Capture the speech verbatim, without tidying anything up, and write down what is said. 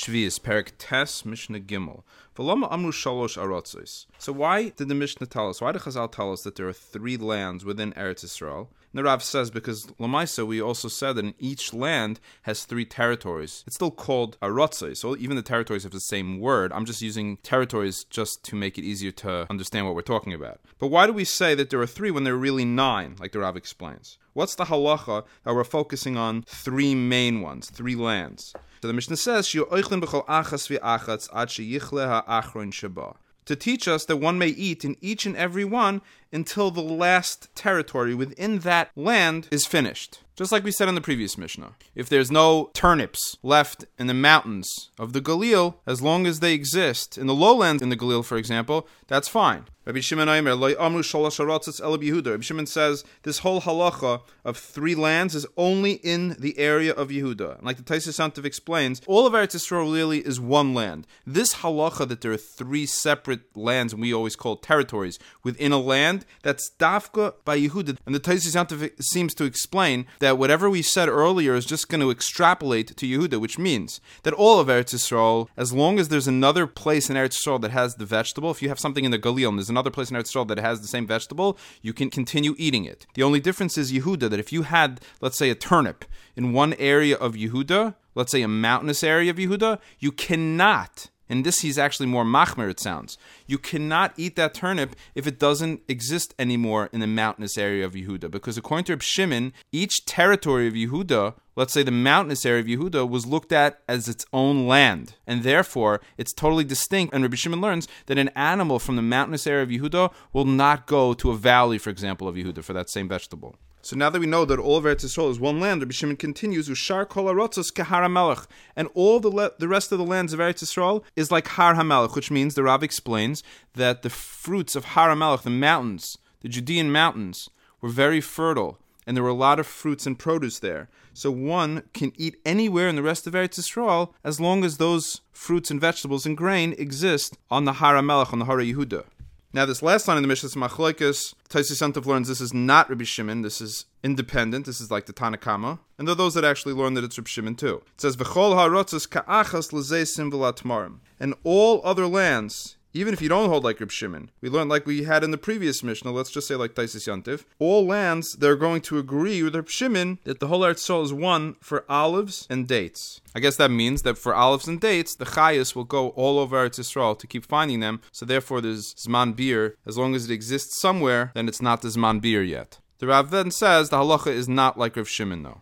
Shvius, Perek Tes, Mishnah Gimel. V'lama amru shalosh arotzos. So why did the Mishnah tell us, why did Chazal tell us that there are three lands within Eretz Yisrael? And the Rav says, because Lamaisa, we also said that in each land has three territories. It's still called arotzos, so even the territories have the same word. I'm just using territories just to make it easier to understand what we're talking about. But why do we say that there are three when there are really nine, like the Rav explains? What's the halacha that we're focusing on three main ones, three lands? So the Mishnah says, to teach us that one may eat in each and every one until the last territory within that land is finished. Just like we said in the previous Mishnah. If there's no turnips left in the mountains of the Galil, as long as they exist in the lowlands in the Galil, for example, that's fine. Rabbi Shimon Aimer, Lo Amru Shalosh Arotzos Ela Yehuda. Rabbi Shimon says this whole halacha of three lands is only in the area of Yehuda. And like the Tosfos Yantiv explains, all of Eretz Yisrael really is one land. This halacha that there are three separate lands, and we always call it territories, within a land, that's dafka by Yehuda. And the Tosfos Yantiv seems to explain that whatever we said earlier is just going to extrapolate to Yehuda, which means that all of Eretz Yisrael, as long as there's another place in Eretz Yisrael that has the vegetable, if you have something in the Galil and there's another place in Eretz Yisrael that has the same vegetable, you can continue eating it. The only difference is Yehuda, that if you had, let's say, a turnip in one area of Yehuda, let's say a mountainous area of Yehuda, you cannot, and this he's actually more machmer, it sounds, you cannot eat that turnip if it doesn't exist anymore in the mountainous area of Yehuda. Because according to Reb Shimon, each territory of Yehuda, let's say the mountainous area of Yehuda, was looked at as its own land. And therefore, it's totally distinct. And Rabbi Shimon learns that an animal from the mountainous area of Yehuda will not go to a valley, for example, of Yehuda for that same vegetable. So now that we know that all of Eretz Yisrael is one land, Rabbi Shimon continues, Ushar kol harotzos kehar hamelech, and all the le- the rest of the lands of Eretz Yisrael is like Har HaMelech, which means, the Rav explains, that the fruits of Har HaMelech, the mountains, the Judean mountains, were very fertile, and there were a lot of fruits and produce there. So one can eat anywhere in the rest of Eretz Yisrael as long as those fruits and vegetables and grain exist on the Har HaMelech, on the Har Yehuda. Now, this last line in the Mishnah is Machlokes. Tosfos Yantiv learns this is not Rabbi Shimon. This is independent. This is like the Tanna Kama. And there are those that actually learn that it's Rabbi Shimon too. It says, V'chol ha'arotzos ka'achas l'zeisim v'latmarim. And all other lands, even if you don't hold like Reb Shimon, we learned like we had in the previous Mishnah, let's just say like Tosfos Yantiv, all lands, they're going to agree with Reb Shimon that the whole Eretz Yisrael is one for olives and dates. I guess that means that for olives and dates, the Chayas will go all over Eretz Yisrael to keep finding them, so therefore there's Zman Bir. As long as it exists somewhere, then it's not the Zman Bir yet. The Rav then says the halacha is not like Reb Shimon though.